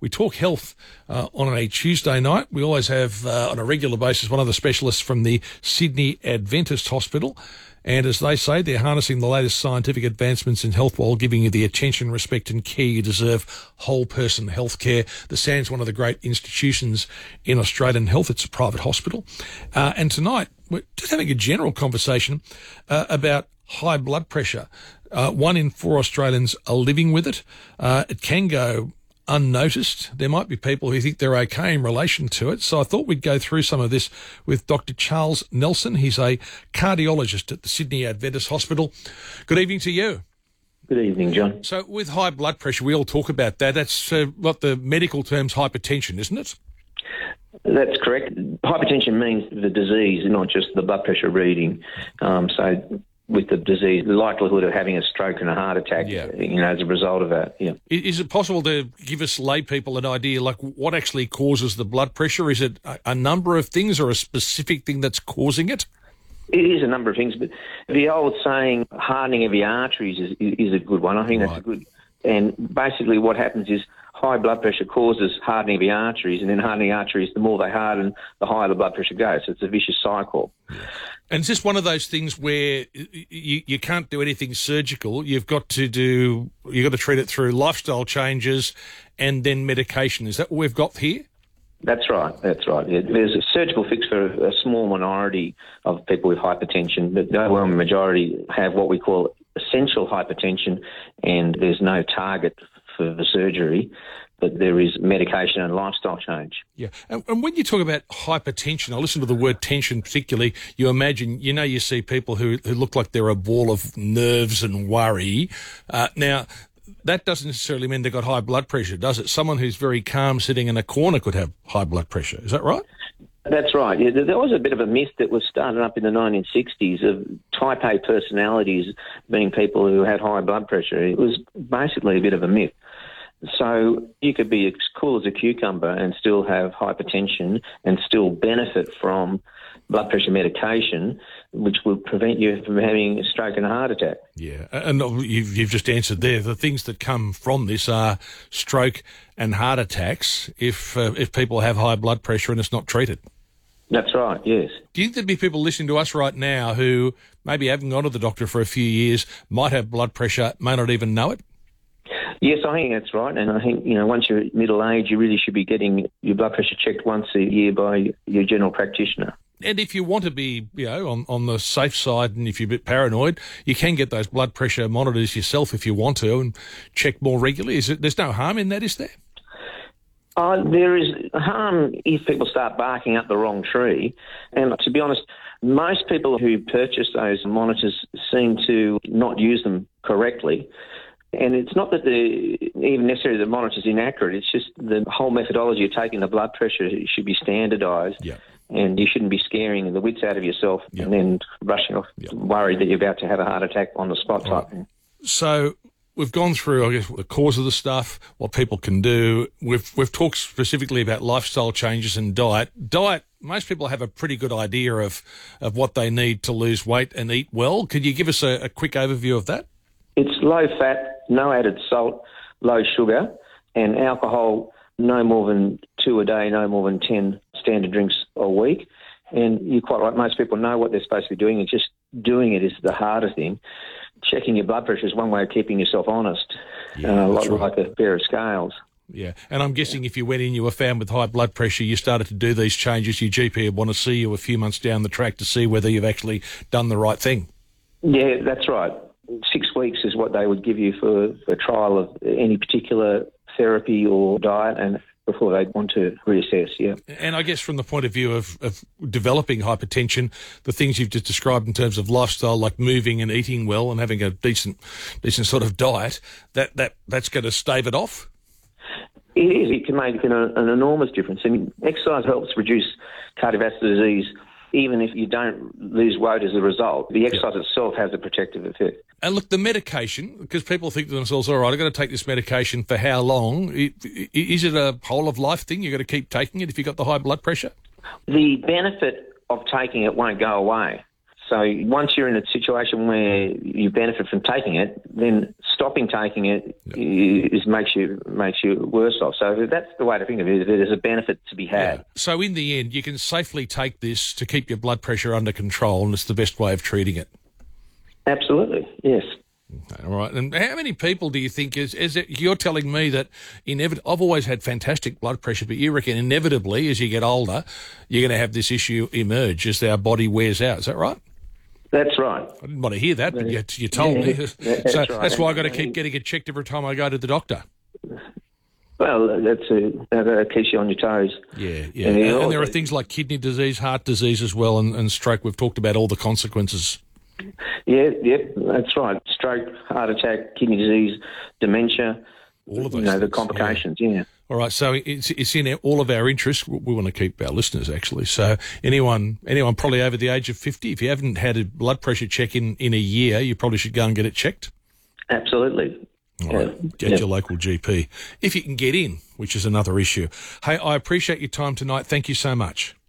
We talk health on a Tuesday night. We always have, on a regular basis, one of the specialists from the Sydney Adventist Hospital. And as they say, they're harnessing the latest scientific advancements in health while giving you the attention, respect and care you deserve. Whole person healthcare. The SAN's one of the great institutions in Australian health. It's a private hospital. And tonight, we're just having a general conversation about high blood pressure. 1 in 4 Australians are living with it. It can go unnoticed. There might be people who think they're okay in relation to it. So I thought we'd go through some of this with Dr. Charles Nelson. He's a cardiologist at the Sydney Adventist Hospital. Good evening to you. Good evening, John. So with high blood pressure, we all talk about that. That's what the medical term's hypertension, isn't it? That's correct. Hypertension means the disease, not just the blood pressure reading. So with the disease, the likelihood of having a stroke and a heart attack, as a result of that. Yeah. Is it possible to give us lay people an idea, like what actually causes the blood pressure? Is it a number of things or a specific thing that's causing it? It is a number of things, but the old saying, hardening of the arteries is a good one. I think that's a good. And basically what happens is high blood pressure causes hardening of the arteries, and then hardening the arteries, the more they harden, the higher the blood pressure goes. So it's a vicious cycle. And is this one of those things where you can't do anything surgical? You've got to treat it through lifestyle changes and then medication. Is that what we've got here? That's right. Yeah, there's a surgical fix for a small minority of people with hypertension, but the overwhelming majority have what we call essential hypertension, and there's no target for the surgery, but there is medication and lifestyle change. Yeah, and when you talk about hypertension, I listen to the word tension particularly, you imagine, you see people who look like they're a ball of nerves and worry. Now, that doesn't necessarily mean they've got high blood pressure, does it? Someone who's very calm sitting in a corner could have high blood pressure. Is that right? That's right. Yeah, there was a bit of a myth that was started up in the 1960s of type A personalities being people who had high blood pressure. It was basically a bit of a myth. So you could be as cool as a cucumber and still have hypertension and still benefit from blood pressure medication, which will prevent you from having a stroke and a heart attack. Yeah, and you've just answered there. The things that come from this are stroke and heart attacks if people have high blood pressure and it's not treated. That's right, yes. Do you think there'd be people listening to us right now who maybe haven't gone to the doctor for a few years, might have blood pressure, may not even know it? Yes, I think that's right. And I think, once you're middle age, you really should be getting your blood pressure checked once a year by your general practitioner. And if you want to be, on the safe side, and if you're a bit paranoid, you can get those blood pressure monitors yourself if you want to and check more regularly. There's no harm in that, is there? There is harm if people start barking up the wrong tree. And to be honest, most people who purchase those monitors seem to not use them correctly. And it's not that even necessarily the monitor's inaccurate, it's just the whole methodology of taking the blood pressure should be standardised. Yeah. And you shouldn't be scaring the wits out of yourself and then rushing off worried that you're about to have a heart attack on the spot type thing. So we've gone through, I guess, the cause of the stuff, what people can do. We've talked specifically about lifestyle changes and diet. Diet, most people have a pretty good idea of what they need to lose weight and eat well. Could you give us a quick overview of that? It's low fat, no added salt, low sugar, and alcohol, no more than 2 a day, no more than 10 standard drinks a week. And you're quite right, most people know what they're supposed to be doing, and just doing it is the harder thing. Checking your blood pressure is one way of keeping yourself honest, like a pair of scales. Yeah, and I'm guessing if you went in, you were found with high blood pressure, you started to do these changes, your GP would want to see you a few months down the track to see whether you've actually done the right thing. Yeah, that's right. 6 weeks is what they would give you for a trial of any particular therapy or diet, and before they want to reassess, yeah. And I guess from the point of view of developing hypertension, the things you've just described in terms of lifestyle, like moving and eating well and having a decent sort of diet, that's going to stave it off? It is. It can make an enormous difference. I mean, exercise helps reduce cardiovascular disease even if you don't lose weight as a result. The exercise itself has a protective effect. And look, the medication, because people think to themselves, all right, I've got to take this medication for how long? Is it a whole-of-life thing? You've got to keep taking it if you've got the high blood pressure? The benefit of taking it won't go away. So once you're in a situation where you benefit from taking it, then stopping taking it makes you worse off. So that's the way to think of it. There's a benefit to be had. Yeah. So in the end, you can safely take this to keep your blood pressure under control, and it's the best way of treating it. Absolutely, yes. All right. And how many people do you think is it? You're telling me that I've always had fantastic blood pressure, but you reckon inevitably as you get older, you're going to have this issue emerge as our body wears out. Is that right? That's right. I didn't want to hear that, but you told me. That's right. That's why I've got to keep getting it checked every time I go to the doctor. Well, that keeps you on your toes. Yeah. And there are things like kidney disease, heart disease as well, and stroke. We've talked about all the consequences. Yeah, that's right. Stroke, heart attack, kidney disease, dementia, all of those the complications, yeah. All right, so it's in all of our interest. We want to keep our listeners, actually. So anyone probably over the age of 50, if you haven't had a blood pressure check in a year, you probably should go and get it checked. Absolutely. All right, get your local GP. If you can get in, which is another issue. Hey, I appreciate your time tonight. Thank you so much.